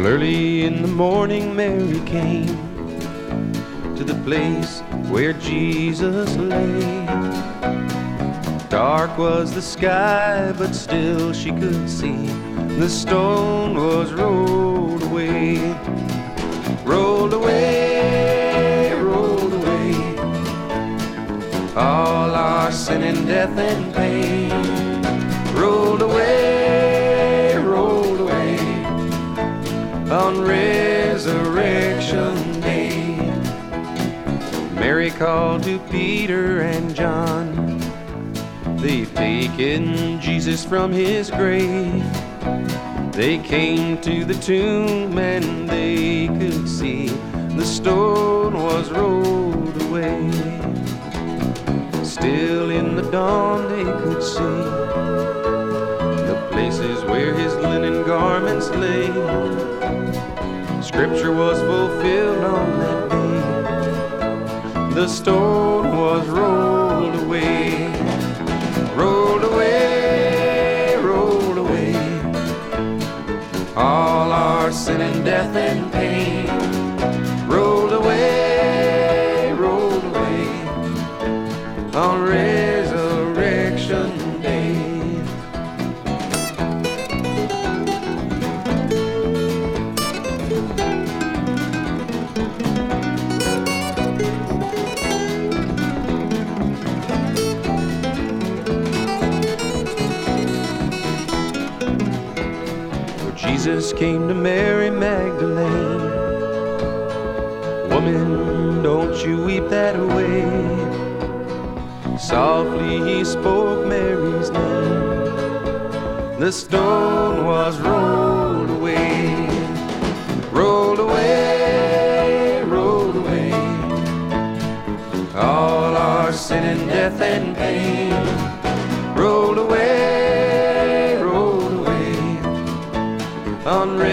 Well, early in the morning Mary came to the place where Jesus lay. Dark was the sky, but still she could see the stone was rolled away. Rolled away, rolled away, all our sin and death and pain. Rolled away, rolled away, on Resurrection Day. Mary called to Peter and John, they've taken Jesus from his grave. They came to the tomb and they could see the stone was rolled away. Still in the dawn they could see the places where his linen garments lay. Scripture was fulfilled on that day. The stone was rolled away. Rolled away, rolled away, all our sin and death and pain. Rolled away, on Resurrection Day. Jesus came to Mary Magdalene. Woman, don't you weep that away. Softly he spoke Mary's name. The stone was rolled away. Rolled away, rolled away, all our sin and death and pain. Rolled away, on